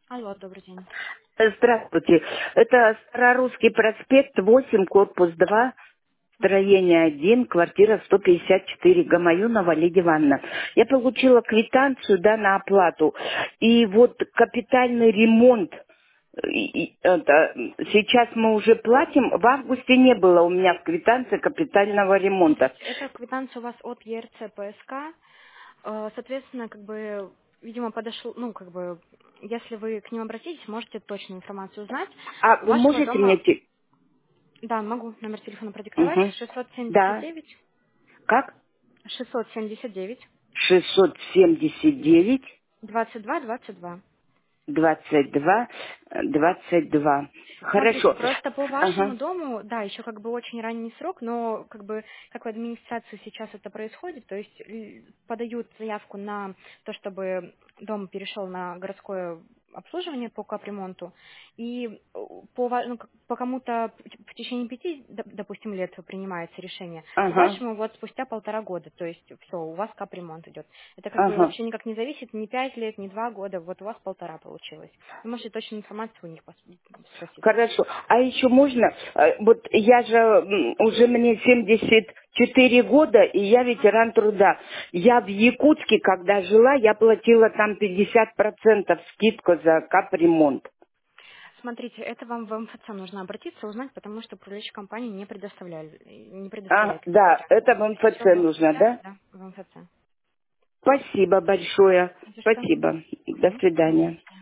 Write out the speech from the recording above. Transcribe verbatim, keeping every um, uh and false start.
Алло, добрый день. Здравствуйте. Это Старорусский проспект, восемь, корпус два, Мгм. строение один, квартира сто пятьдесят четыре, Гамаюнова Лидия Ивановна. Я получила квитанцию, да, на оплату. И вот капитальный ремонт, и- и это, сейчас мы уже платим. В августе не было у меня в квитанции капитального ремонта. Смотрите, это квитанция у вас от ЕРЦ ПСК. Э, Соответственно, как бы, видимо, подошел, ну, как бы, если вы к ним обратитесь, можете точную информацию узнать. А У вы вашего можете мне... дома, те- да, могу номер телефона продиктовать, Мгм. шестьсот семьдесят Да. девять, Как? шестьсот семьдесят девять, шестьсот семьдесят девять. двадцать два двадцать два. Двадцать два, э, двадцать два. Смотрите, Хорошо. просто по вашему Ага, дому, да, еще как бы очень ранний срок, но как бы как в администрации сейчас это происходит, то есть л- подают заявку на то, чтобы дом перешел на городское обслуживание по капремонту, и э, по, ва- ну, как- по кому-то в течение пяти, доп- допустим, лет принимается решение, по ага, вашему вот спустя полтора года, то есть все, у вас капремонт идет. Это как бы ага. вообще никак не зависит, ни пять лет, ни два года, вот у вас полтора получилось. Вы можете точную информацию у них пос- спросить. Хорошо. А еще можно, э, вот я же м, уже мне семьдесят четыре года, и я ветеран труда. Я в Якутске, когда жила, я платила там пятьдесят процентов скидку за капремонт. Смотрите, это вам в МФЦ нужно обратиться, узнать, потому что управляющая компания не предоставляет, не А, предоставляет такие да, варианты. это в Все МФЦ в нужно, МФЦ, да? да, в МФЦ. Спасибо большое. За что? Спасибо. До Мгм. До свидания. свидания.